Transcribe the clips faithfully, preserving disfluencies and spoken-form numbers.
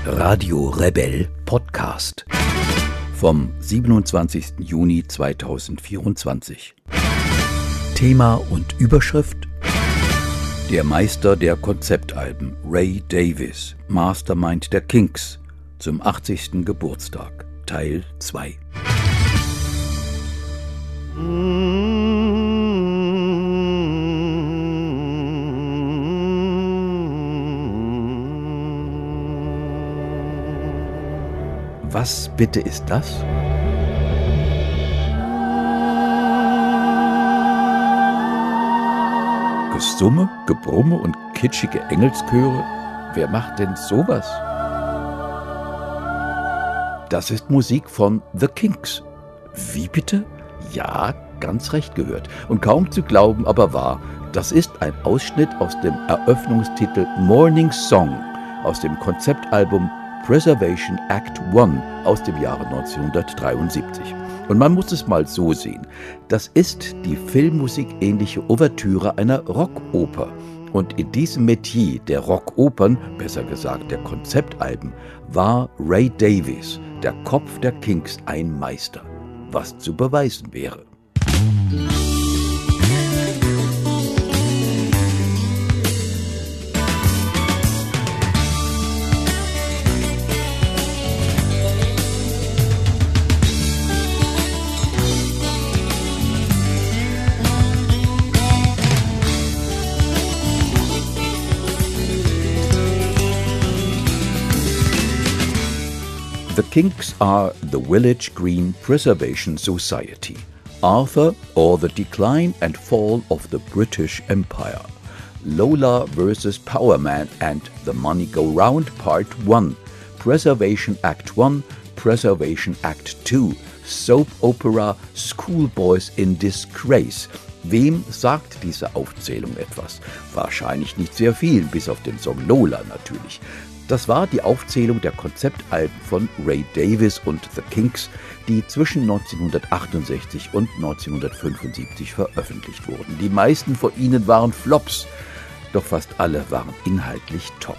Radio Rebell Podcast vom siebenundzwanzigsten Juni zweitausendvierundzwanzig. Thema und Überschrift: Der Meister der Konzeptalben, Ray Davies, Mastermind der Kinks, zum achtzigsten Geburtstag, Teil zwei. Was bitte ist das? Gesumme, Gebrumme und kitschige Engelschöre? Wer macht denn sowas? Das ist Musik von The Kinks. Wie bitte? Ja, ganz recht gehört. Und kaum zu glauben, aber wahr. Das ist ein Ausschnitt aus dem Eröffnungstitel Morning Song aus dem Konzeptalbum Preservation Act eins aus dem Jahre neunzehnhundertdreiundsiebzig. Und man muss es mal so sehen. Das ist die filmmusikähnliche Ouvertüre einer Rockoper. Und in diesem Metier der Rockopern, besser gesagt der Konzeptalben, war Ray Davies, der Kopf der Kinks, ein Meister. Was zu beweisen wäre. The Kinks are the Village Green Preservation Society, Arthur or the Decline and Fall of the British Empire, Lola versus Powerman and the Money Go Round Part one, Preservation Act one, Preservation Act two, Soap Opera Schoolboys in Disgrace. Wem sagt diese Aufzählung etwas? Wahrscheinlich nicht sehr vielen, bis auf den Song Lola natürlich. Das war die Aufzählung der Konzeptalben von Ray Davies und The Kinks, die zwischen neunzehnhundertachtundsechzig und neunzehnhundertfünfundsiebzig veröffentlicht wurden. Die meisten von ihnen waren Flops, doch fast alle waren inhaltlich top.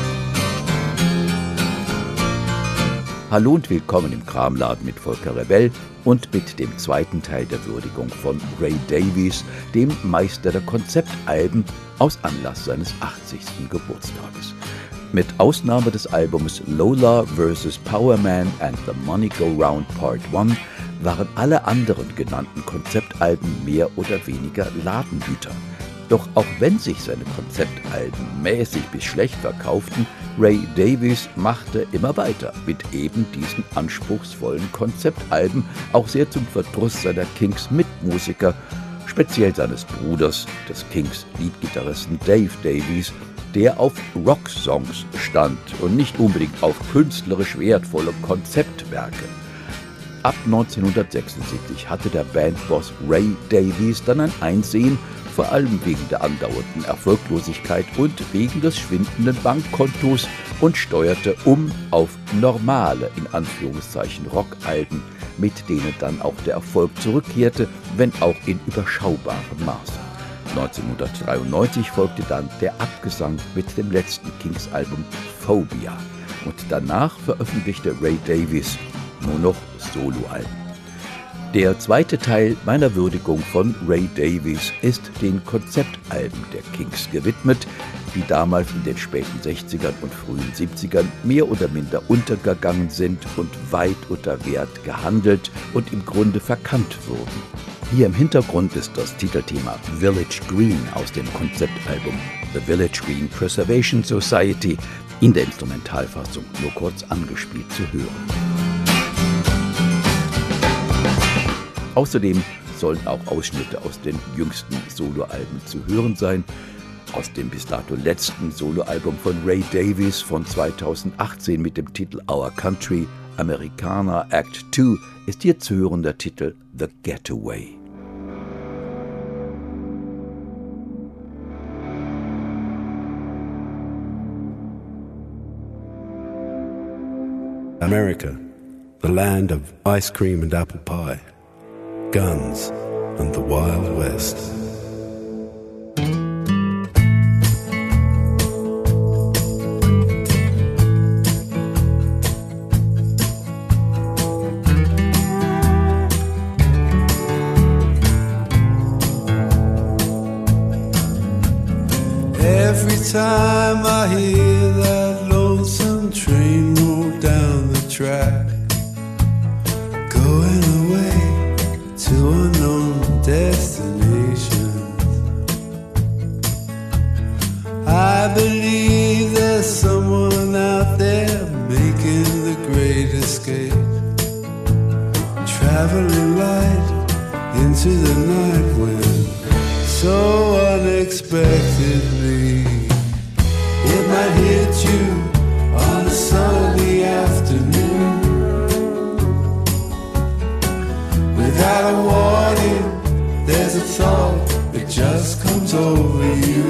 Hallo und willkommen im Kramladen mit Volker Rebell und mit dem zweiten Teil der Würdigung von Ray Davies, dem Meister der Konzeptalben, aus Anlass seines achtzigsten Geburtstages. Mit Ausnahme des Albums Lola versus Powerman and the Money Go Round Part eins waren alle anderen genannten Konzeptalben mehr oder weniger Ladenhüter. Doch auch wenn sich seine Konzeptalben mäßig bis schlecht verkauften, Ray Davies machte immer weiter mit eben diesen anspruchsvollen Konzeptalben, auch sehr zum Verdruss seiner Kinks-Mitmusiker, speziell seines Bruders, des Kinks-Leadgitarristen Dave Davies, der auf Rocksongs stand und nicht unbedingt auf künstlerisch wertvolle Konzeptwerke. Ab neunzehnhundertsechsundsiebzig hatte der Bandboss Ray Davies dann ein Einsehen, vor allem wegen der andauernden Erfolglosigkeit und wegen des schwindenden Bankkontos, und steuerte um auf normale, in Anführungszeichen, Rockalben, mit denen dann auch der Erfolg zurückkehrte, wenn auch in überschaubarem Maße. neunzehnhundertdreiundneunzig folgte dann der Abgesang mit dem letzten Kinks-Album Phobia. Und danach veröffentlichte Ray Davies nur noch Soloalben. Der zweite Teil meiner Würdigung von Ray Davies ist den Konzeptalben der Kinks gewidmet, die damals in den späten sechzigern und frühen siebzigern mehr oder minder untergegangen sind und weit unter Wert gehandelt und im Grunde verkannt wurden. Hier im Hintergrund ist das Titelthema Village Green aus dem Konzeptalbum The Village Green Preservation Society in der Instrumentalfassung nur kurz angespielt zu hören. Außerdem sollen auch Ausschnitte aus den jüngsten Soloalben zu hören sein. Aus dem bis dato letzten Soloalbum von Ray Davies von zweitausendachtzehn mit dem Titel Our Country, Americana Act zwei, ist hier zu hören der Titel The Getaway. America, the land of ice cream and apple pie, guns and the Wild West. time I hear that lonesome train roll down the track, going away to unknown destinations, I believe there's someone out there making the great escape, traveling light into the night wind so unexpectedly. It might hit you on a sunny afternoon without a warning. There's a thought that just comes over you,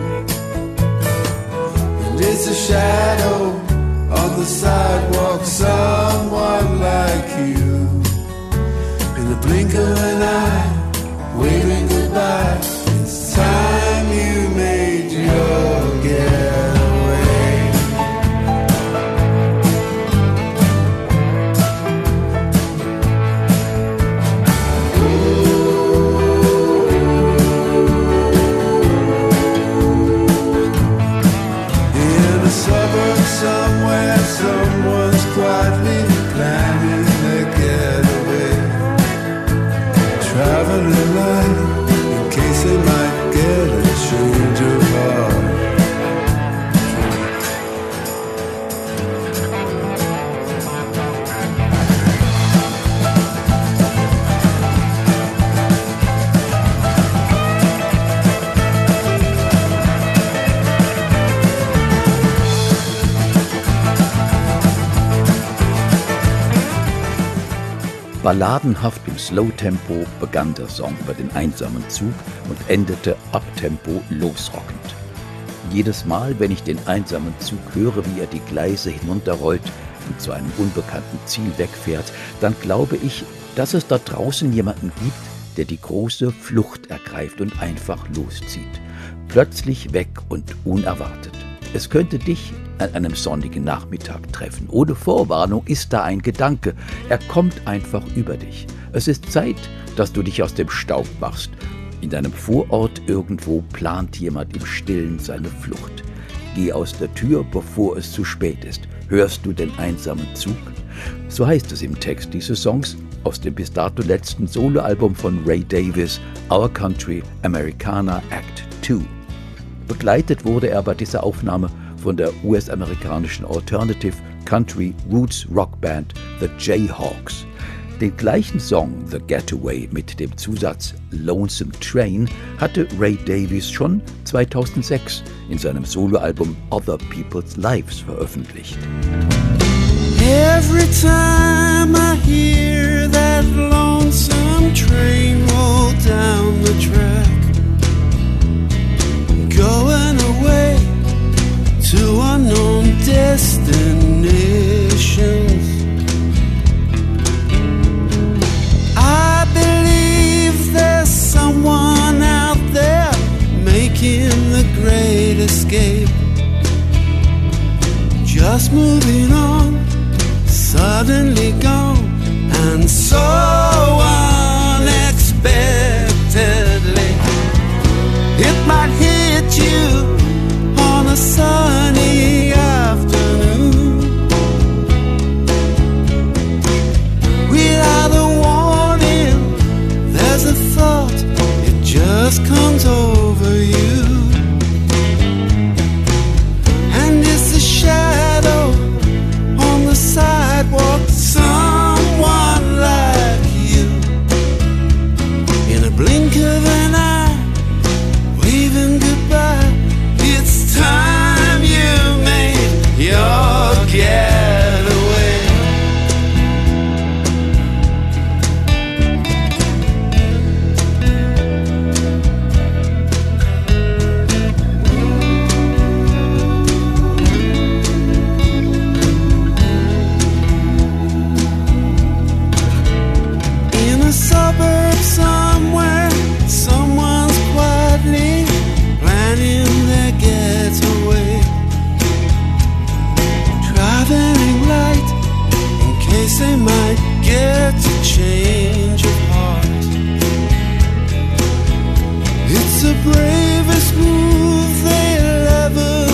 and it's a shadow on the sidewalk, someone like you. In the blink of an eye, waving goodbye, it's time you made your getaway. In a suburb somewhere, someone's quietly planning their getaway, traveling light in case they might get a change of heart. Balladenhaft im Slowtempo begann der Song über den einsamen Zug und endete uptempo losrockend. Jedes Mal, wenn ich den einsamen Zug höre, wie er die Gleise hinunterrollt und zu einem unbekannten Ziel wegfährt, dann glaube ich, dass es da draußen jemanden gibt, der die große Flucht ergreift und einfach loszieht. Plötzlich weg und unerwartet. Es könnte dich an einem sonnigen Nachmittag treffen. Ohne Vorwarnung ist da ein Gedanke. Er kommt einfach über dich. Es ist Zeit, dass du dich aus dem Staub machst. In deinem Vorort irgendwo plant jemand im Stillen seine Flucht. Geh aus der Tür, bevor es zu spät ist. Hörst du den einsamen Zug? So heißt es im Text dieses Songs aus dem bis dato letzten Soloalbum von Ray Davies, Our Country Americana Act zwei. Begleitet wurde er bei dieser Aufnahme von der U S-amerikanischen Alternative Country Roots Rock Band The Jayhawks. Den gleichen Song The Getaway mit dem Zusatz Lonesome Train hatte Ray Davies schon zweitausendsechs in seinem Soloalbum Other People's Lives veröffentlicht. Every time I hear that lonesome train roll down the track, going away to unknown destinations, I believe there's someone out there making the great escape, just moving on, suddenly gone, and so unexpectedly it might hit you on a sunny afternoon without a warning. There's a thought, it just comes over you, and it's a shadow on the sidewalk, someone like you. In a blink of an eye, waving goodbye, it's time you made your getaway. In a suburb somewhere, someone's quietly planning their getaway, traveling light in case they might get a change of heart. It's the bravest move they'll ever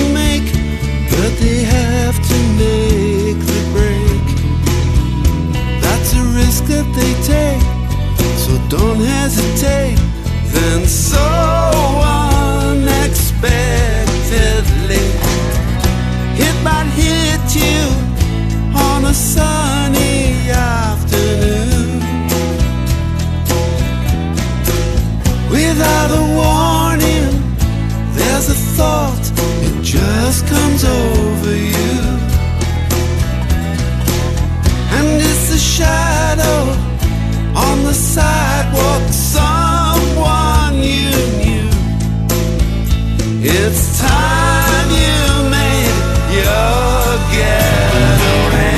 meet you on a sunny afternoon. Without a warning, there's a thought, it just comes over you. And it's a shadow on the sidewalk, someone you knew. It's time you made your getaway.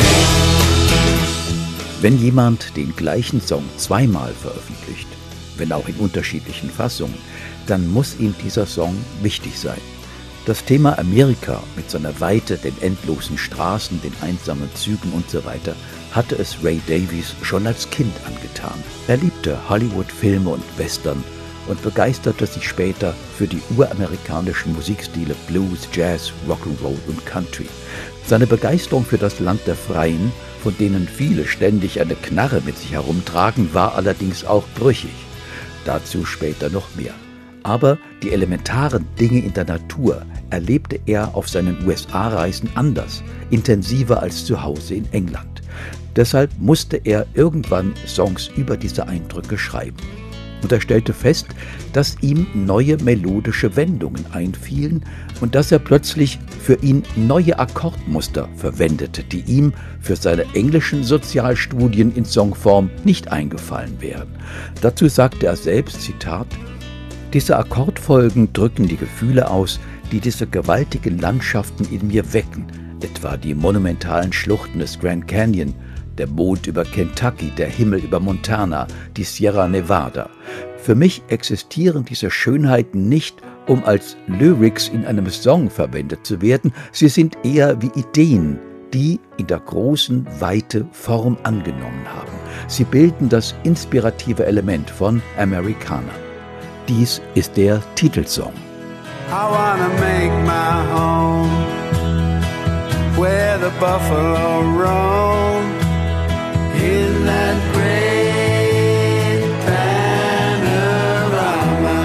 Wenn jemand den gleichen Song zweimal veröffentlicht, wenn auch in unterschiedlichen Fassungen, dann muss ihm dieser Song wichtig sein. Das Thema Amerika mit seiner Weite, den endlosen Straßen, den einsamen Zügen und so weiter hatte es Ray Davies schon als Kind angetan. Er liebte Hollywood-Filme und Western und begeisterte sich später für die uramerikanischen Musikstile Blues, Jazz, Rock'n'Roll und Country. Seine Begeisterung für das Land der Freien, von denen viele ständig eine Knarre mit sich herumtragen, war allerdings auch brüchig. Dazu später noch mehr. Aber die elementaren Dinge in der Natur erlebte er auf seinen U S A-Reisen anders, intensiver als zu Hause in England. Deshalb musste er irgendwann Songs über diese Eindrücke schreiben. Und er stellte fest, dass ihm neue melodische Wendungen einfielen und dass er plötzlich für ihn neue Akkordmuster verwendete, die ihm für seine englischen Sozialstudien in Songform nicht eingefallen wären. Dazu sagte er selbst, Zitat, diese Akkordfolgen drücken die Gefühle aus, die diese gewaltigen Landschaften in mir wecken, etwa die monumentalen Schluchten des Grand Canyon, der Mond über Kentucky, der Himmel über Montana, die Sierra Nevada. Für mich existieren diese Schönheiten nicht, um als Lyrics in einem Song verwendet zu werden, sie sind eher wie Ideen, die in der großen Weite Form angenommen haben. Sie bilden das inspirative Element von Americana. Dies ist der Titelsong. I wanna make my home where the buffalo roam in that great panorama.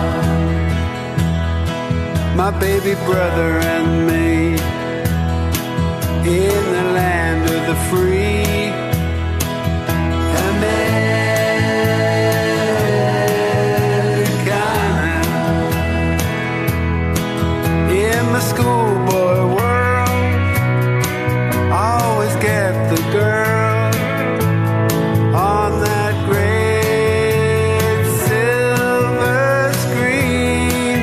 My baby brother and me in the land of the free. Schoolboy world, always get the girl on that great silver screen.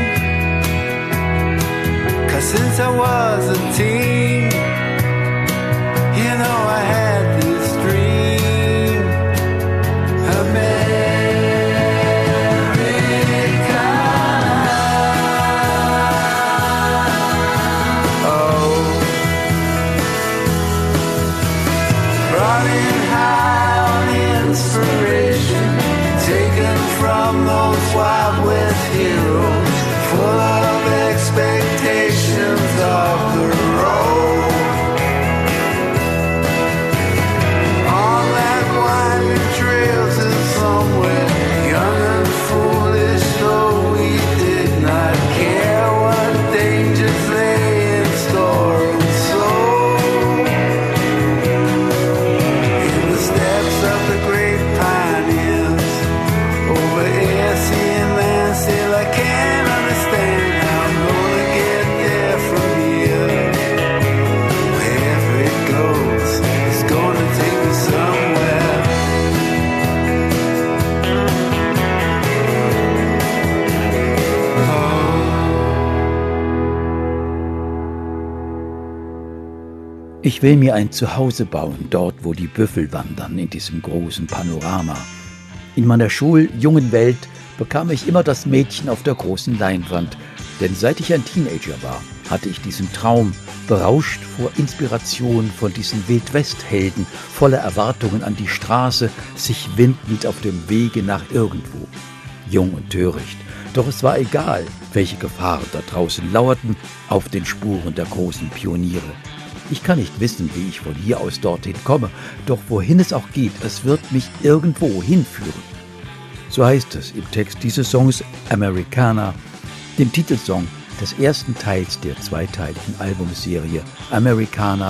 'Cause since I was a teen, you know I had this dream. America. From those Wild West heroes, full of expectations of the road. On that winding trails and somewhere young and foolish, though we did not care what dangers lay in store. And so, in the steps of the great pioneers, over air, sea and land, still I can't understand how I'm gonna get there from here. Wherever it goes, it's gonna take me somewhere. Oh. Ich will mir ein Zuhause bauen, dort wo die Büffel wandern, in diesem großen Panorama. In meiner schuljungen Welt bekam ich immer das Mädchen auf der großen Leinwand, denn seit ich ein Teenager war, hatte ich diesen Traum, berauscht vor Inspiration von diesen Wildwest-Helden, voller Erwartungen an die Straße, sich windend auf dem Wege nach irgendwo. Jung und töricht, doch es war egal, welche Gefahren da draußen lauerten auf den Spuren der großen Pioniere. Ich kann nicht wissen, wie ich von hier aus dorthin komme, doch wohin es auch geht, es wird mich irgendwo hinführen. So heißt es im Text dieses Songs Americana, dem Titelsong des ersten Teils der zweiteiligen Albumserie Americana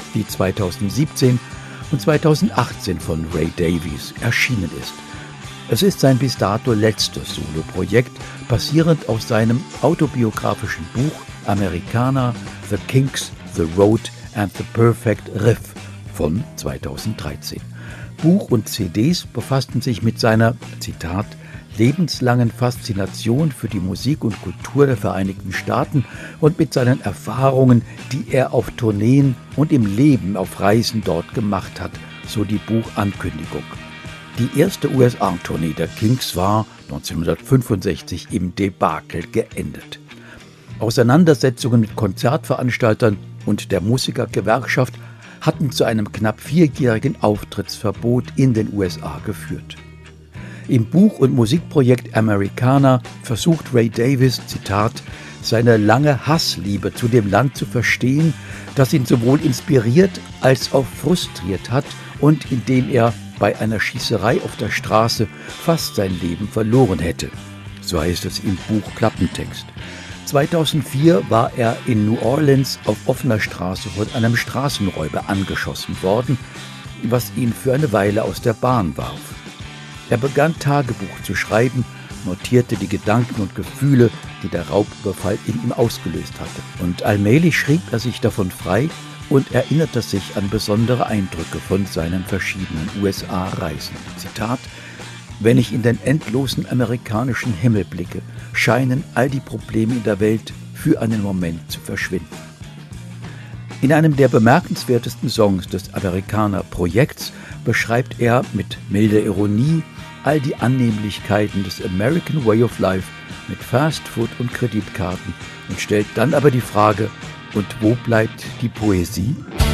die zweitausendsiebzehn und zweitausendachtzehn von Ray Davies erschienen ist. Es ist sein bis dato letztes Soloprojekt, basierend auf seinem autobiografischen Buch Americana, The Kinks, The Road and the Perfect Riff von zweitausenddreizehn. Buch und C Ds befassten sich mit seiner, Zitat, lebenslangen Faszination für die Musik und Kultur der Vereinigten Staaten und mit seinen Erfahrungen, die er auf Tourneen und im Leben auf Reisen dort gemacht hat, so die Buchankündigung. Die erste U S A-Tournee der Kinks war neunzehnhundertfünfundsechzig im Debakel geendet. Auseinandersetzungen mit Konzertveranstaltern und der Musikergewerkschaft hatten zu einem knapp vierjährigen Auftrittsverbot in den U S A geführt. Im Buch- und Musikprojekt Americana versucht Ray Davies, Zitat, seine lange Hassliebe zu dem Land zu verstehen, das ihn sowohl inspiriert als auch frustriert hat und in dem er bei einer Schießerei auf der Straße fast sein Leben verloren hätte. So heißt es im Buch Klappentext. zweitausendvier war er in New Orleans auf offener Straße von einem Straßenräuber angeschossen worden, was ihn für eine Weile aus der Bahn warf. Er begann Tagebuch zu schreiben, notierte die Gedanken und Gefühle, die der Raubüberfall in ihm ausgelöst hatte. Und allmählich schrieb er sich davon frei und erinnerte sich an besondere Eindrücke von seinen verschiedenen U S A-Reisen. Zitat: Wenn ich in den endlosen amerikanischen Himmel blicke, scheinen all die Probleme in der Welt für einen Moment zu verschwinden. In einem der bemerkenswertesten Songs des Americana-Projekts beschreibt er mit milder Ironie all die Annehmlichkeiten des American Way of Life mit Fast Food und Kreditkarten und stellt dann aber die Frage, und wo bleibt die Poesie?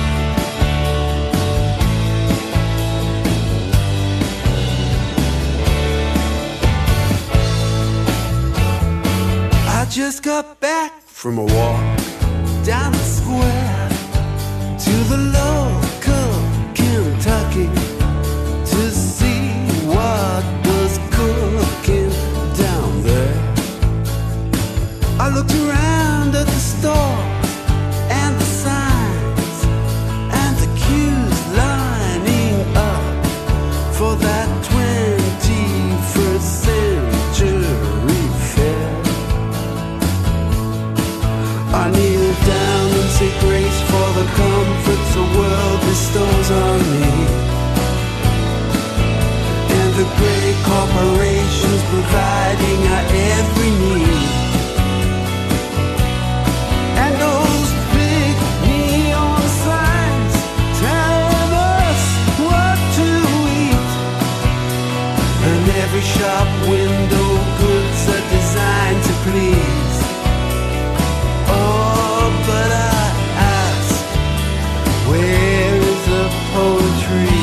I just got back from a walk down the square to the local Kentucky to see what was cooking down there. I looked around at the stores and the signs and the queues lining up for that twenty-first century fair. I kneel down and say grace for the comforts the world bestows on me, and the great corporations providing our every need, and those big neon signs telling us what to eat, and every shop window goods are designed to please. Oh, but I ask, where is the poetry?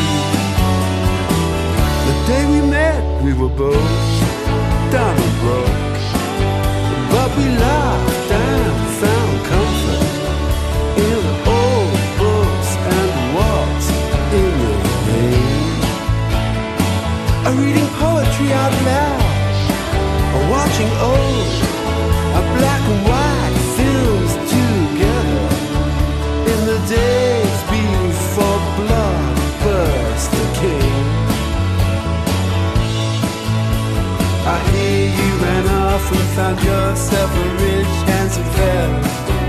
The day we met, we were both down and broke, but we laughed and found comfort in old books and walks in the rain. A reading poetry out loud, a watching old, a black and white films together in the days before Blockbuster came. I hear you ran off and found yourself a rich, handsome fella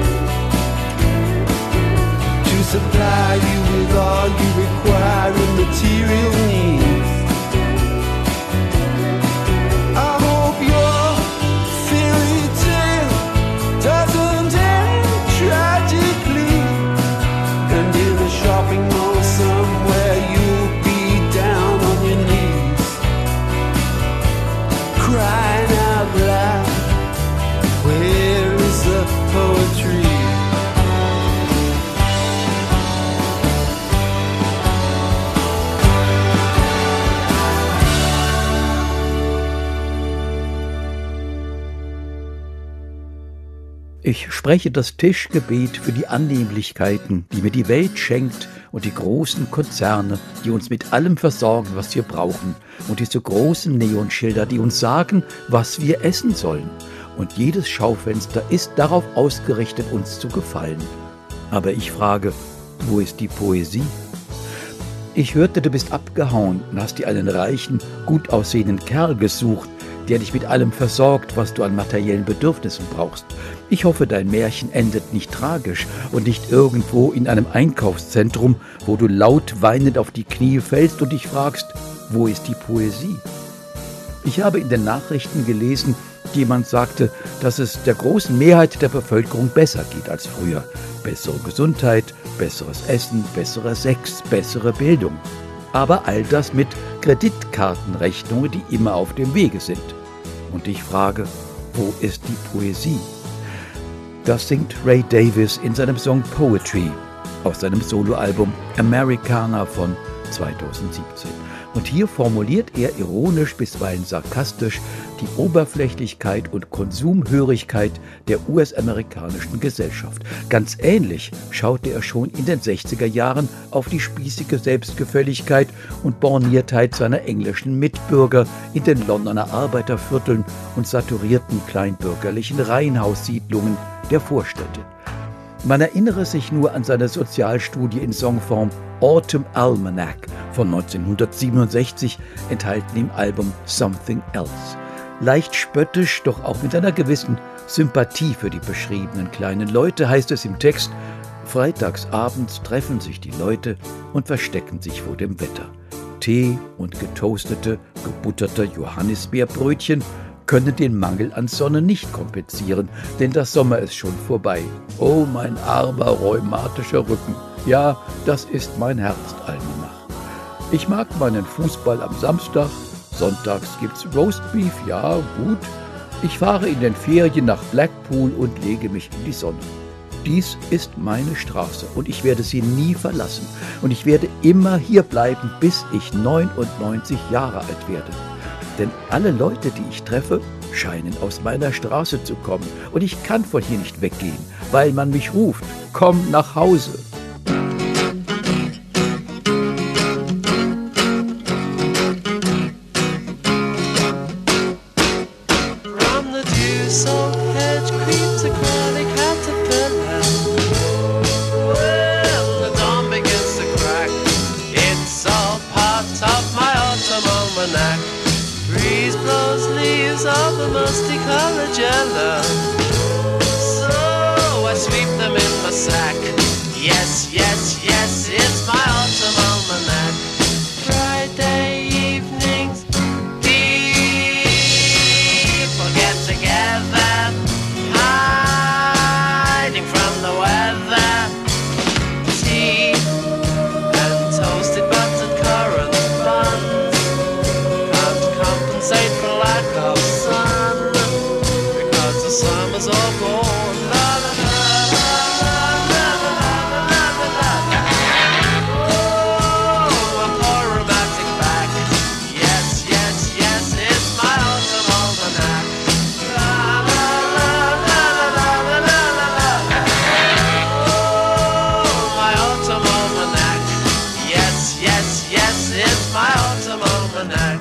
to supply you with all you require in material needs. I hope your fairy tale doesn't end tragically, and in a shopping mall somewhere you'll be down on your knees, crying out loud, where is the poetry? Ich spreche das Tischgebet für die Annehmlichkeiten, die mir die Welt schenkt, und die großen Konzerne, die uns mit allem versorgen, was wir brauchen, und diese großen Neonschilder, die uns sagen, was wir essen sollen. Und jedes Schaufenster ist darauf ausgerichtet, uns zu gefallen. Aber ich frage, Wo ist die Poesie? Ich hörte, du bist abgehauen und hast dir einen reichen, gut aussehenden Kerl gesucht, der dich mit allem versorgt, was du an materiellen Bedürfnissen brauchst. Ich hoffe, dein Märchen endet nicht tragisch und nicht irgendwo in einem Einkaufszentrum, wo du laut weinend auf die Knie fällst und dich fragst, wo ist die Poesie? Ich habe in den Nachrichten gelesen, jemand sagte, dass es der großen Mehrheit der Bevölkerung besser geht als früher. Bessere Gesundheit, besseres Essen, besserer Sex, bessere Bildung. Aber all das mit Kreditkartenrechnungen, die immer auf dem Wege sind. Und ich frage, wo ist die Poesie? Das singt Ray Davies in seinem Song Poetry aus seinem Soloalbum Americana von zweitausendsiebzehn. Und hier formuliert er ironisch, bisweilen sarkastisch, die Oberflächlichkeit und Konsumhörigkeit der U S-amerikanischen Gesellschaft. Ganz ähnlich schaute er schon in den sechziger Jahren auf die spießige Selbstgefälligkeit und Borniertheit seiner englischen Mitbürger in den Londoner Arbeitervierteln und saturierten kleinbürgerlichen Reihenhaussiedlungen der Vorstädte. Man erinnere sich nur an seine Sozialstudie in Songform Autumn Almanac von neunzehnhundertsiebenundsechzig, enthalten im Album Something Else. Leicht spöttisch, doch auch mit einer gewissen Sympathie für die beschriebenen kleinen Leute heißt es im Text: Freitags abends treffen sich die Leute und verstecken sich vor dem Wetter. Tee und getoastete, gebutterte Johannisbeerbrötchen können den Mangel an Sonne nicht kompensieren, denn der Sommer ist schon vorbei. Oh, mein armer rheumatischer Rücken. Ja, das ist mein Herbstalmanach. Ich mag meinen Fußball am Samstag, sonntags gibt's Roastbeef, ja, gut. Ich fahre in den Ferien nach Blackpool und lege mich in die Sonne. Dies ist meine Straße und ich werde sie nie verlassen. Und ich werde immer hier bleiben, bis ich neunundneunzig Jahre alt werde. Denn alle Leute, die ich treffe, scheinen aus meiner Straße zu kommen. Und ich kann von hier nicht weggehen, weil man mich ruft: Komm nach Hause. Breeze blows leaves of a musty color jello, so I sweep them in my sack. Yes, yes, yes, it's my autumn almanac. Friday evenings, people get together, hiding from the weather. Tea and toasted buttered currant buns compensate for lack of sun, because the summer's all gone. La, la, la, la, la, la, la, la, la, la. Oh, a poor romantic back. Yes, yes, yes, it's my autumn almanac. La, la, la, la, la, la, la, la, la. Oh, my autumn almanac. Yes, yes, yes, it's my autumn almanac.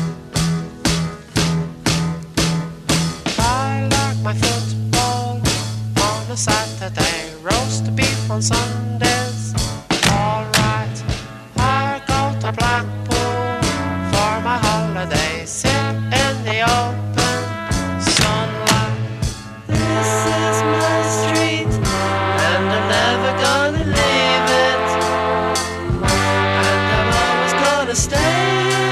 My football on a Saturday, roast beef on Sundays. All right, I go to Blackpool for my holiday. Sit in the open sunlight. This is my street, and I'm never gonna leave it. And I'm always gonna stay.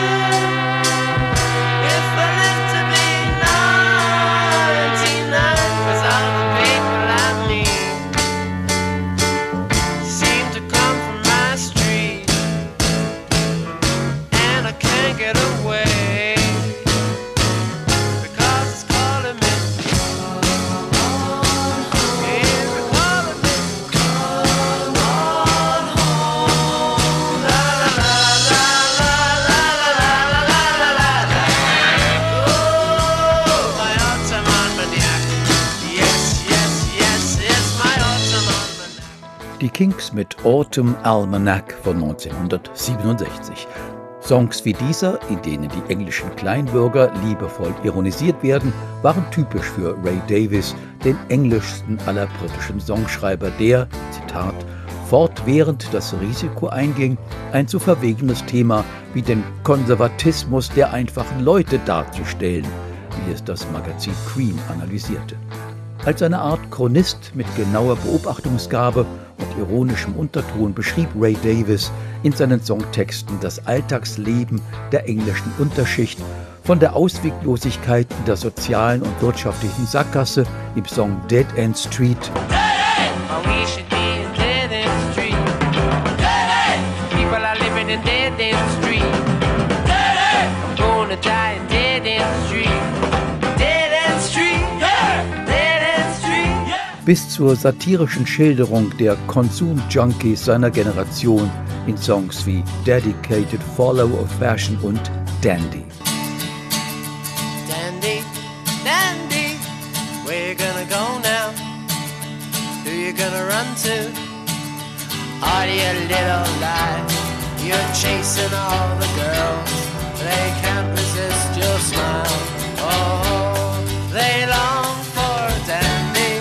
Die Kinks mit Autumn Almanac von neunzehnhundertsiebenundsechzig. Songs wie dieser, in denen die englischen Kleinbürger liebevoll ironisiert werden, waren typisch für Ray Davies, den englischsten aller britischen Songschreiber, der, Zitat, fortwährend das Risiko einging, ein so verwegenes Thema wie den Konservatismus der einfachen Leute darzustellen, wie es das Magazin Cream analysierte. Als eine Art Chronist mit genauer Beobachtungsgabe und ironischem Unterton beschrieb Ray Davies in seinen Songtexten das Alltagsleben der englischen Unterschicht, von der Ausweglosigkeit in der sozialen und wirtschaftlichen Sackgasse im Song Dead End Street bis zur satirischen Schilderung der Konsum-Junkies seiner Generation in Songs wie Dedicated Follower of Fashion und Dandy. Dandy, Dandy, where you gonna go now? Who you gonna run to? Are you little lie? You're chasing all the girls. They can't resist your smile. Oh, they long for Dandy,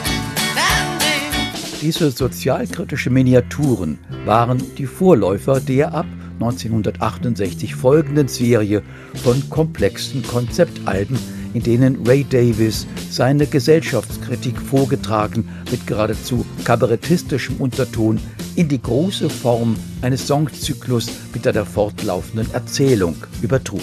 Dandy. Diese sozialkritische Miniaturen waren die Vorläufer der ab neunzehnhundertachtundsechzig folgenden Serie von komplexen Konzeptalben, in denen Ray Davies seine Gesellschaftskritik vorgetragen mit geradezu kabarettistischem Unterton in die große Form eines Songzyklus mit einer fortlaufenden Erzählung übertrug.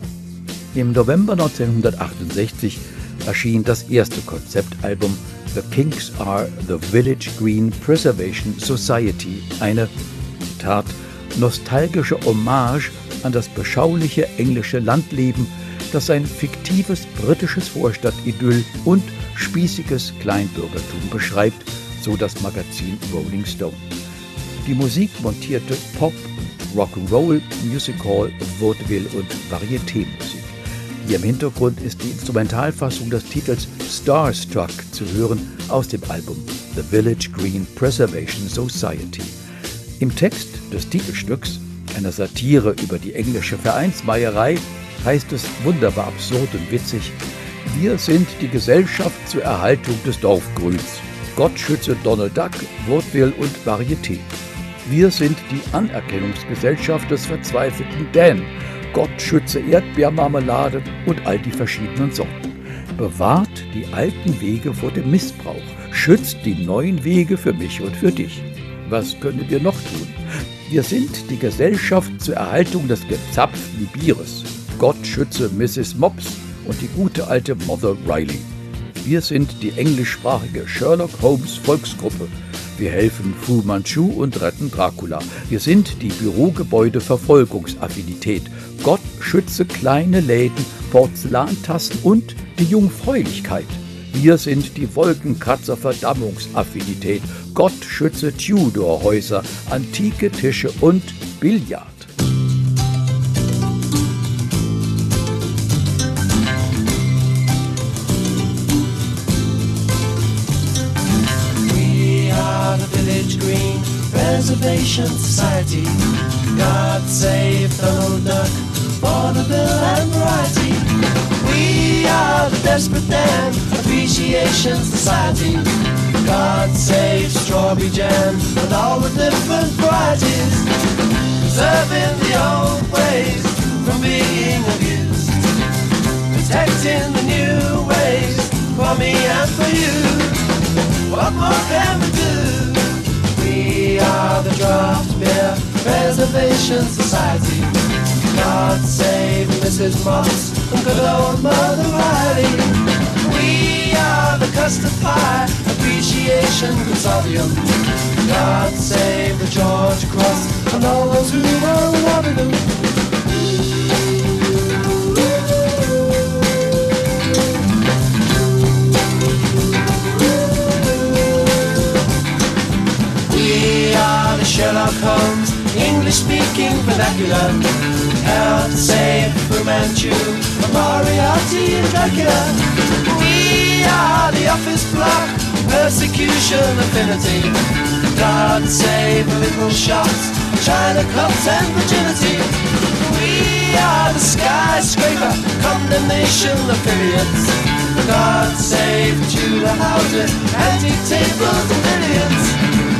Im November neunzehnhundertachtundsechzig erschien das erste Konzeptalbum The Kinks Are the Village Green Preservation Society, eine, Zitat, nostalgische Hommage an das beschauliche englische Landleben, das ein fiktives britisches Vorstadtidyll und spießiges Kleinbürgertum beschreibt, so das Magazin Rolling Stone. Die Musik montierte Pop, Rock'n'Roll, Musical, Vaudeville und Varieté-Musik. Hier im Hintergrund ist die Instrumentalfassung des Titels Starstruck zu hören aus dem Album The Village Green Preservation Society. Im Text des Titelstücks, einer Satire über die englische Vereinsmeierei, heißt es wunderbar absurd und witzig: Wir sind die Gesellschaft zur Erhaltung des Dorfgrüns. Gott schütze Donald Duck, Vaudeville und Varieté. Wir sind die Anerkennungsgesellschaft des verzweifelten Dan. Gott schütze Erdbeermarmelade und all die verschiedenen Sorten. Bewahrt die alten Wege vor dem Missbrauch. Schützt die neuen Wege für mich und für dich. Was können wir noch tun? Wir sind die Gesellschaft zur Erhaltung des gezapften Bieres. Gott schütze Misses Mops und die gute alte Mother Riley. Wir sind die englischsprachige Sherlock Holmes Volksgruppe. Wir helfen Fu Manchu und retten Dracula. Wir sind die Bürogebäude-Verfolgungsaffinität. Gott schütze kleine Läden, Porzellantassen und die Jungfräulichkeit. Wir sind die Wolkenkratzer-Verdammungsaffinität. Gott schütze Tudor-Häuser, antike Tische und Billard. Green Preservation Society. God save Donald Duck, Vaudeville and Variety. We are the Desperate Dan Appreciation Society. God save Strawberry Jam and all the different varieties. Preserving the old ways from being abused. Protecting the new ways for me and for you. What more can we do? We are the Draft Beer Preservation Society. God save Missus Moss and good old Mother Riley. We are the Custard Pie Appreciation Consortium. God save the George Cross and all those who were Waterloo. Sherlock Holmes, English-speaking vernacular. Help save Fu Manchu, Moriarty and Dracula. We are the office block, persecution affinity. God save little shops, China clubs and virginity. We are the skyscraper, condemnation affiliates. God save Tudor houses, antique tables and billiards.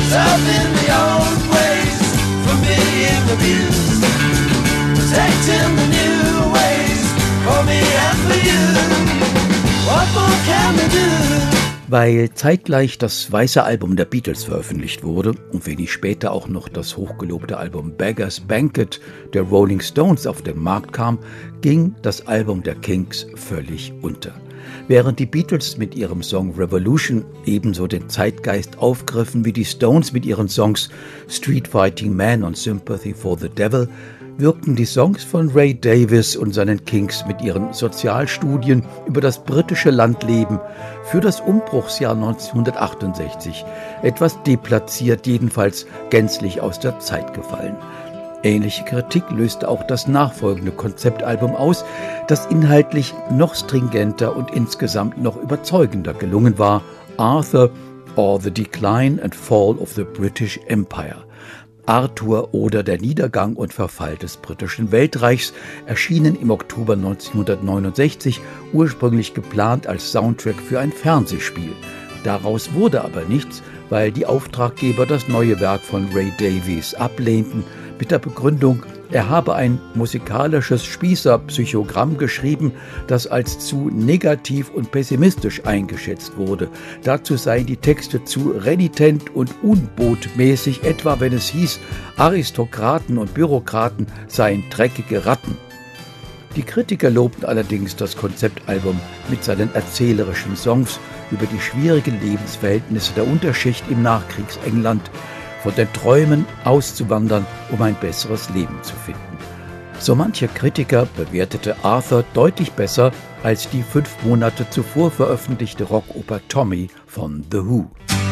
Tough in the old ways from being abused. Protecting the new ways for me and for you. What more can we do? Weil zeitgleich das weiße Album der Beatles veröffentlicht wurde und wenig später auch noch das hochgelobte Album Beggar's Banquet der Rolling Stones auf den Markt kam, ging das Album der Kinks völlig unter. Während die Beatles mit ihrem Song Revolution ebenso den Zeitgeist aufgriffen wie die Stones mit ihren Songs Street Fighting Man und Sympathy for the Devil, wirkten die Songs von Ray Davies und seinen Kinks mit ihren Sozialstudien über das britische Landleben für das Umbruchsjahr neunzehnhundertachtundsechzig etwas deplatziert, jedenfalls gänzlich aus der Zeit gefallen. Ähnliche Kritik löste auch das nachfolgende Konzeptalbum aus, das inhaltlich noch stringenter und insgesamt noch überzeugender gelungen war, Arthur or the Decline and Fall of the British Empire. Arthur oder der Niedergang und Verfall des britischen Weltreichs erschienen im Oktober neunzehnhundertneunundsechzig, ursprünglich geplant als Soundtrack für ein Fernsehspiel. Daraus wurde aber nichts, weil die Auftraggeber das neue Werk von Ray Davies ablehnten, mit der Begründung, er habe ein musikalisches Spießer-Psychogramm geschrieben, das als zu negativ und pessimistisch eingeschätzt wurde. Dazu seien die Texte zu renitent und unbotmäßig, etwa wenn es hieß, Aristokraten und Bürokraten seien dreckige Ratten. Die Kritiker lobten allerdings das Konzeptalbum mit seinen erzählerischen Songs über die schwierigen Lebensverhältnisse der Unterschicht im Nachkriegsengland, von den Träumen auszuwandern, um ein besseres Leben zu finden. So mancher Kritiker bewertete Arthur deutlich besser als die fünf Monate zuvor veröffentlichte Rockoper Tommy von The Who.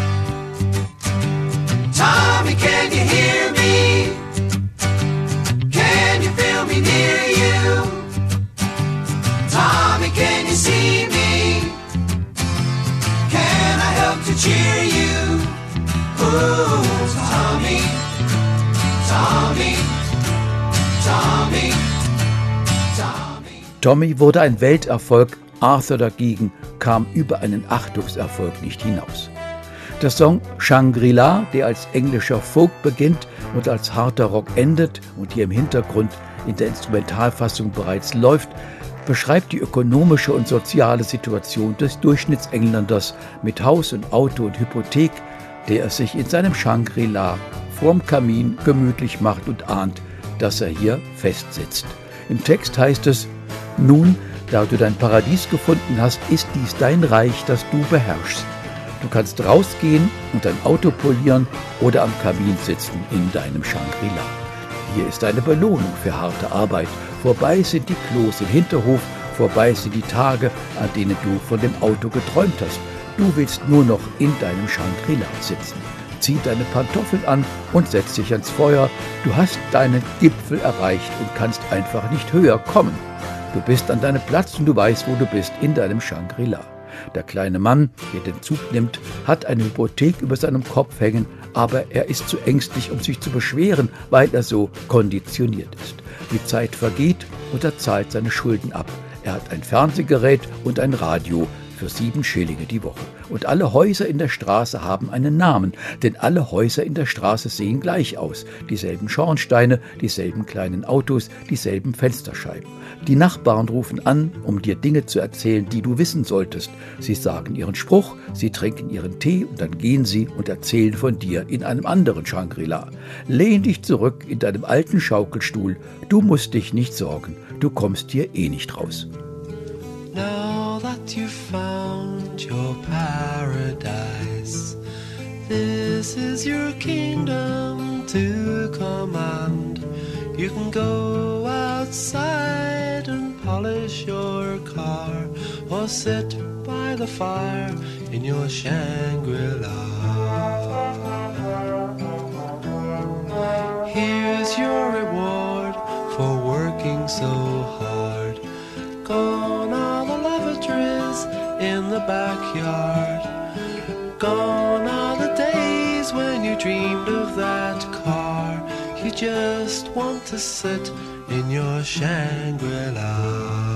Tommy, can you hear me? Can you feel me near you? Tommy, can you see me? Can I help to cheer you? Ooh, Tommy, Tommy, Tommy, Tommy. Tommy wurde ein Welterfolg, Arthur dagegen kam über einen Achtungserfolg nicht hinaus. Der Song Shangri-La, der als englischer Folk beginnt und als harter Rock endet und hier im Hintergrund in der Instrumentalfassung bereits läuft, beschreibt die ökonomische und soziale Situation des Durchschnittsengländers mit Haus und Auto und Hypothek, der es sich in seinem Shangri-La vorm Kamin gemütlich macht und ahnt, dass er hier festsitzt. Im Text heißt es: Nun, da du dein Paradies gefunden hast, ist dies dein Reich, das du beherrschst. Du kannst rausgehen und dein Auto polieren oder am Kamin sitzen in deinem Shangri-La. Hier ist eine Belohnung für harte Arbeit. Vorbei sind die Klos im Hinterhof, vorbei sind die Tage, an denen du von dem Auto geträumt hast. Du willst nur noch in deinem Shangri-La sitzen. Zieh deine Pantoffeln an und setz dich ans Feuer. Du hast deinen Gipfel erreicht und kannst einfach nicht höher kommen. Du bist an deinem Platz und du weißt, wo du bist, in deinem Shangri-La. Der kleine Mann, der den Zug nimmt, hat eine Hypothek über seinem Kopf hängen, aber er ist zu ängstlich, um sich zu beschweren, weil er so konditioniert ist. Die Zeit vergeht und er zahlt seine Schulden ab. Er hat ein Fernsehgerät und ein Radio für sieben Schillinge die Woche. Und alle Häuser in der Straße haben einen Namen, denn alle Häuser in der Straße sehen gleich aus. Dieselben Schornsteine, dieselben kleinen Autos, dieselben Fensterscheiben. Die Nachbarn rufen an, um dir Dinge zu erzählen, die du wissen solltest. Sie sagen ihren Spruch, sie trinken ihren Tee und dann gehen sie und erzählen von dir in einem anderen Shangri-La. Lehn dich zurück in deinem alten Schaukelstuhl. Du musst dich nicht sorgen. Du kommst hier eh nicht raus. Now that you've found your paradise, this is your kingdom to command. You can go outside and polish your car, or sit by the fire in your Shangri-La. Here's your reward for working so hard. Gone are the lavatories in the backyard. Gone are the days when you dreamed of that car. You just want to sit in your Shangri-La.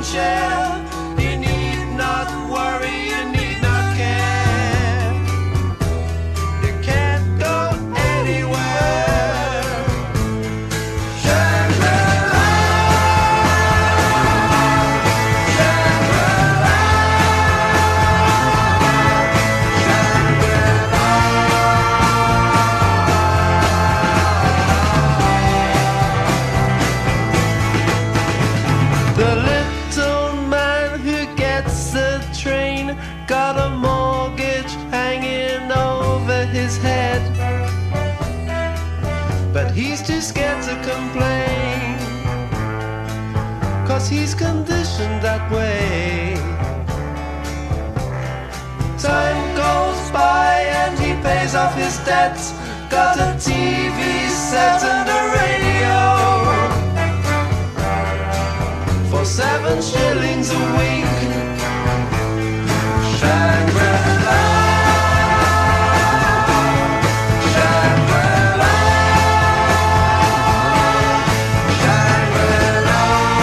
share. You need not worry, you need not care. You can't go anywhere. Shangri-La, Shangri-La, the little man who gets the train got a mortgage hanging over his head, but he's too scared to complain, 'cause he's conditioned that way. Time goes by and he pays off his debts, got a T V set and a radio for seven shillings a week. Shangri-La, Shangri-La, Shangri-La.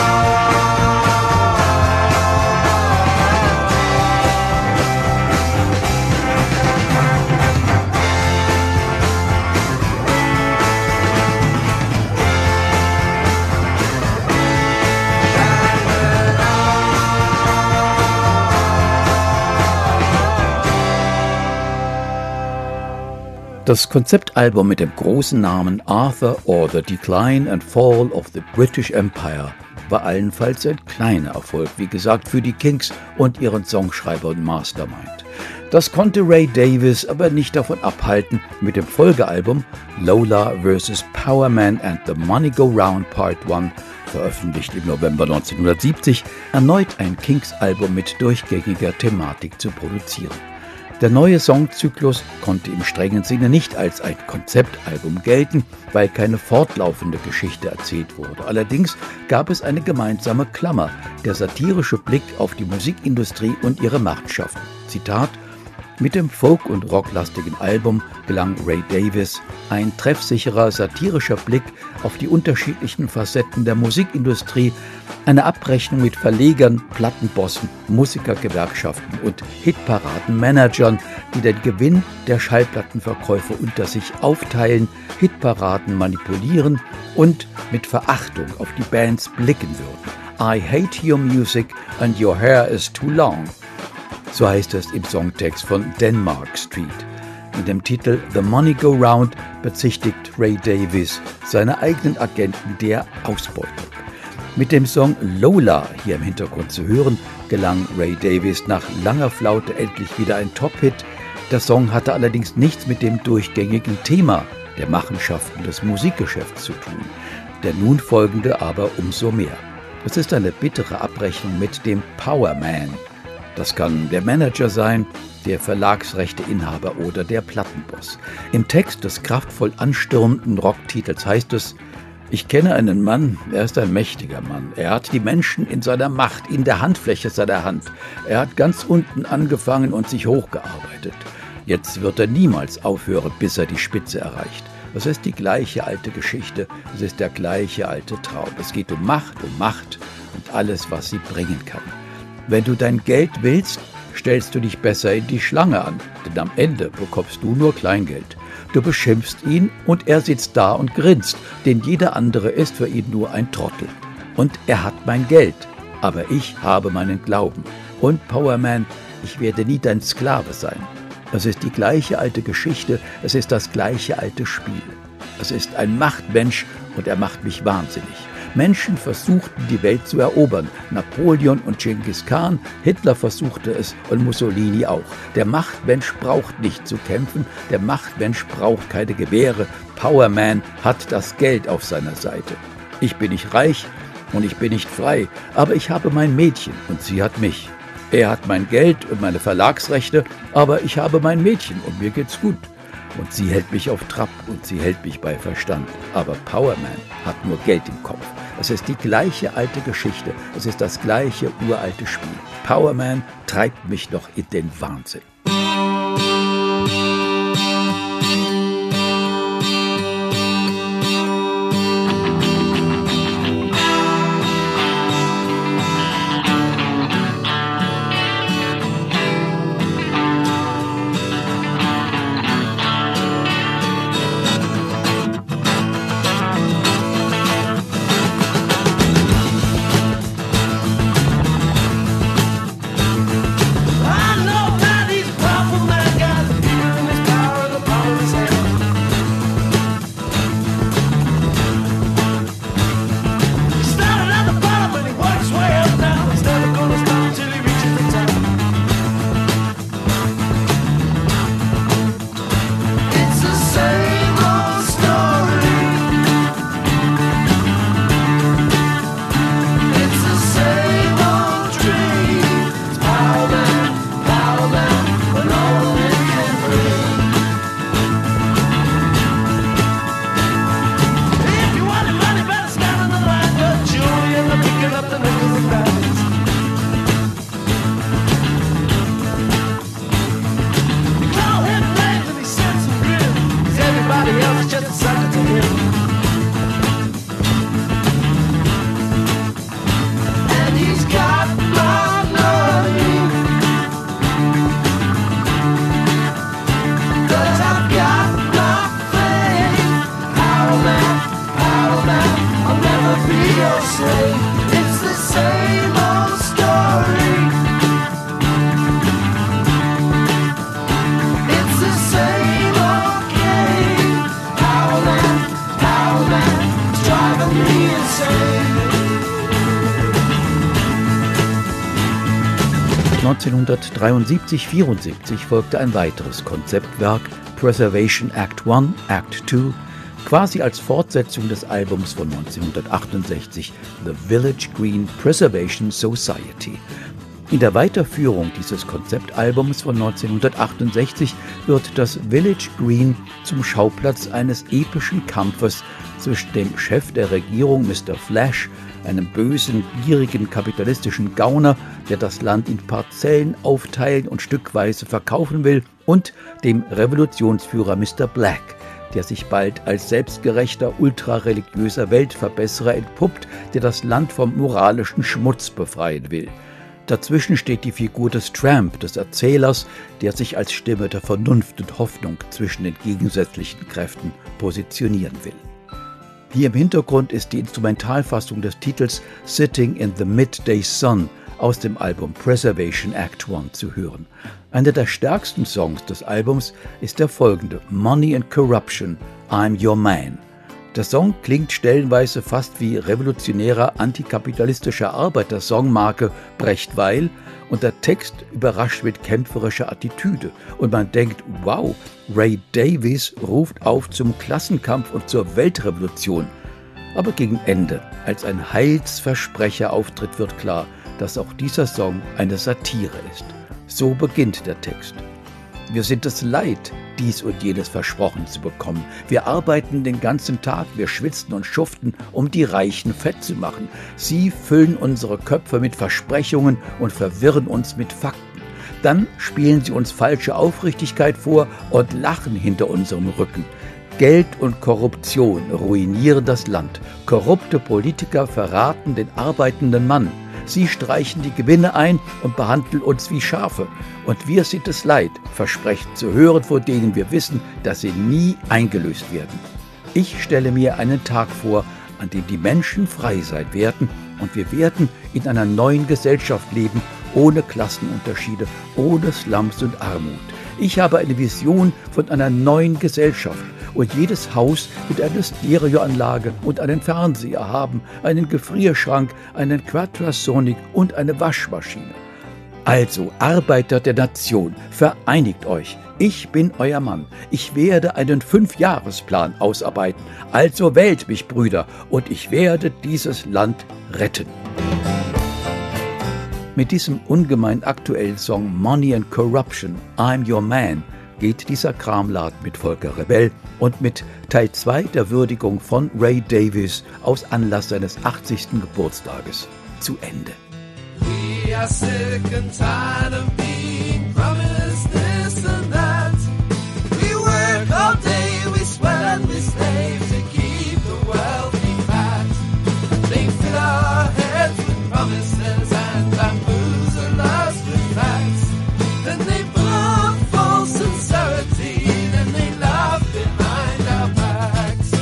Das Konzeptalbum mit dem großen Namen Arthur or the Decline and Fall of the British Empire war allenfalls ein kleiner Erfolg, wie gesagt, für die Kinks und ihren Songschreiber und Mastermind. Das konnte Ray Davies aber nicht davon abhalten, mit dem Folgealbum Lola versus. Powerman and the Money Go Round Part eins, veröffentlicht im November neunzehnhundertsiebzig, erneut ein Kinks-Album mit durchgängiger Thematik zu produzieren. Der neue Songzyklus konnte im strengen Sinne nicht als ein Konzeptalbum gelten, weil keine fortlaufende Geschichte erzählt wurde. Allerdings gab es eine gemeinsame Klammer, der satirische Blick auf die Musikindustrie und ihre Machenschaften. Zitat: Mit dem folk- und rocklastigen Album gelang Ray Davies ein treffsicherer satirischer Blick auf die unterschiedlichen Facetten der Musikindustrie, eine Abrechnung mit Verlegern, Plattenbossen, Musikergewerkschaften und Hitparadenmanagern, die den Gewinn der Schallplattenverkäufe unter sich aufteilen, Hitparaden manipulieren und mit Verachtung auf die Bands blicken würden. I hate your music and your hair is too long. So heißt es im Songtext von Denmark Street. In dem Titel The Money Go Round bezichtigt Ray Davies seine eigenen Agenten der Ausbeutung. Mit dem Song Lola, hier im Hintergrund zu hören, gelang Ray Davies nach langer Flaute endlich wieder ein Top-Hit. Der Song hatte allerdings nichts mit dem durchgängigen Thema der Machenschaften des Musikgeschäfts zu tun. Der nun folgende aber umso mehr. Es ist eine bittere Abrechnung mit dem Powerman. Das kann der Manager sein, der Verlagsrechteinhaber oder der Plattenboss. Im Text des kraftvoll anstürmenden Rocktitels heißt es: Ich kenne einen Mann, er ist ein mächtiger Mann. Er hat die Menschen in seiner Macht, in der Handfläche seiner Hand. Er hat ganz unten angefangen und sich hochgearbeitet. Jetzt wird er niemals aufhören, bis er die Spitze erreicht. Es ist die gleiche alte Geschichte, es ist der gleiche alte Traum. Es geht um Macht, um Macht und alles, was sie bringen kann. Wenn du dein Geld willst, stellst du dich besser in die Schlange an, denn am Ende bekommst du nur Kleingeld. Du beschimpfst ihn und er sitzt da und grinst, denn jeder andere ist für ihn nur ein Trottel. Und er hat mein Geld, aber ich habe meinen Glauben. Und Powerman, ich werde nie dein Sklave sein. Es ist die gleiche alte Geschichte, es ist das gleiche alte Spiel. Es ist ein Machtmensch und er macht mich wahnsinnig. Menschen versuchten, die Welt zu erobern. Napoleon und Genghis Khan, Hitler versuchte es und Mussolini auch. Der Machtmensch braucht nicht zu kämpfen, der Machtmensch braucht keine Gewehre. Powerman hat das Geld auf seiner Seite. Ich bin nicht reich und ich bin nicht frei, aber ich habe mein Mädchen und sie hat mich. Er hat mein Geld und meine Verlagsrechte, aber ich habe mein Mädchen und mir geht's gut. Und sie hält mich auf Trab und sie hält mich bei Verstand. Aber Powerman hat nur Geld im Kopf. Es ist die gleiche alte Geschichte. Es ist das gleiche uralte Spiel. Powerman treibt mich noch in den Wahnsinn. neunzehnhundertdreiundsiebzig vierundsiebzig folgte ein weiteres Konzeptwerk, Preservation Act eins, Act zwei, quasi als Fortsetzung des Albums von neunzehnhundertachtundsechzig, The Village Green Preservation Society. In der Weiterführung dieses Konzeptalbums von neunzehnhundertachtundsechzig wird das Village Green zum Schauplatz eines epischen Kampfes zwischen dem Chef der Regierung, Mister Flash, einem bösen, gierigen, kapitalistischen Gauner, der das Land in Parzellen aufteilen und stückweise verkaufen will, und dem Revolutionsführer Mister Black, der sich bald als selbstgerechter, ultrareligiöser Weltverbesserer entpuppt, der das Land vom moralischen Schmutz befreien will. Dazwischen steht die Figur des Tramp, des Erzählers, der sich als Stimme der Vernunft und Hoffnung zwischen den gegensätzlichen Kräften positionieren will. Hier im Hintergrund ist die Instrumentalfassung des Titels Sitting in the Midday Sun aus dem Album Preservation Act eins zu hören. Einer der stärksten Songs des Albums ist der folgende, Money and Corruption, I'm Your Man. Der Song klingt stellenweise fast wie revolutionärer antikapitalistischer Arbeitersongmarke Brechtweil und der Text überrascht mit kämpferischer Attitüde. Und man denkt, wow, Ray Davies ruft auf zum Klassenkampf und zur Weltrevolution. Aber gegen Ende, als ein Heilsversprecher auftritt, wird klar, dass auch dieser Song eine Satire ist. So beginnt der Text. Wir sind es leid, dies und jenes versprochen zu bekommen. Wir arbeiten den ganzen Tag, wir schwitzen und schuften, um die Reichen fett zu machen. Sie füllen unsere Köpfe mit Versprechungen und verwirren uns mit Fakten. Dann spielen sie uns falsche Aufrichtigkeit vor und lachen hinter unserem Rücken. Geld und Korruption ruinieren das Land. Korrupte Politiker verraten den arbeitenden Mann. Sie streichen die Gewinne ein und behandeln uns wie Schafe. Und wir sind es leid, Versprechen zu hören, von denen wir wissen, dass sie nie eingelöst werden. Ich stelle mir einen Tag vor, an dem die Menschen frei sein werden und wir werden in einer neuen Gesellschaft leben, ohne Klassenunterschiede, ohne Slums und Armut. Ich habe eine Vision von einer neuen Gesellschaft. Und jedes Haus wird eine Stereoanlage und einen Fernseher haben, einen Gefrierschrank, einen Quadrasonic und eine Waschmaschine. Also, Arbeiter der Nation, vereinigt euch. Ich bin euer Mann. Ich werde einen Fünfjahresplan ausarbeiten. Also wählt mich, Brüder, und ich werde dieses Land retten. Mit diesem ungemein aktuellen Song Money and Corruption, I'm Your Man, geht dieser Kramladen mit Volker Rebell und mit Teil zwei der Würdigung von Ray Davies aus Anlass seines achtzigsten Geburtstages zu Ende. We are sick and tired of being promised this and that. We work all day, we sweat and we slave to keep the wealthy fat. They fill our heads with promises and bamboozle us with facts. Then they put false sincerity, then they laugh behind our backs.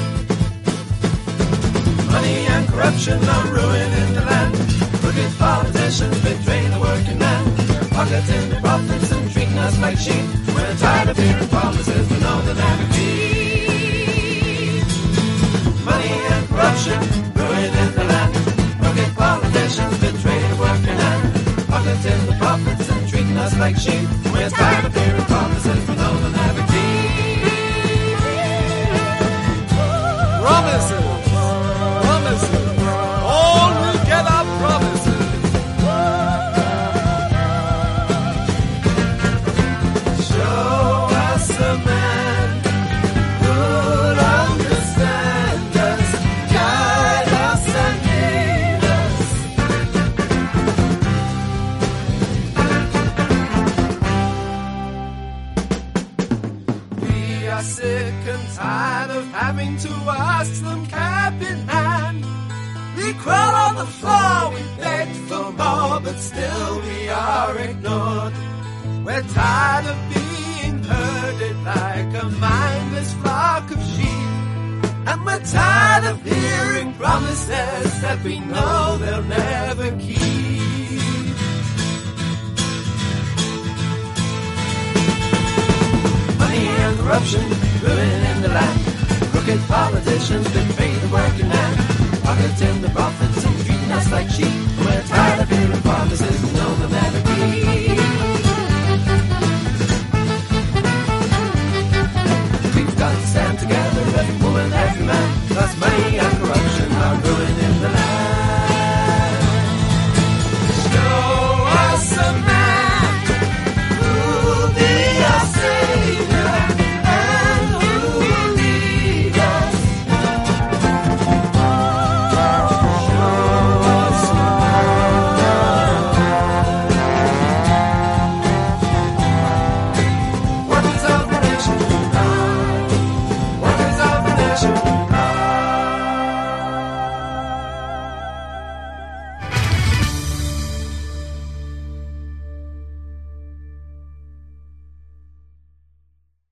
Money and corruption are ruining the land. Crooked politicians betray the working man. Pocketing the profits and treating us like sheep. We're tired of hearing promises we know they'll never keep. Money and corruption ruining the land. Crooked politicians betray the working man. Pocketing the profits and treating us like sheep. We're tired of hearing promises we know they'll never keep. Promises, promises, all will get our promises. Show us a man who'll understand us, guide us and lead us. We are sick and tired of having to ask them cap in hand. We crawl on the floor, we beg for more, but still we are ignored. We're tired of being herded like a mindless flock of sheep. And we're tired of hearing promises that we know they'll never keep. Money and corruption ruining the land. Crooked politicians betray the working man. Pocketing the profits and treating us like sheep. We're tired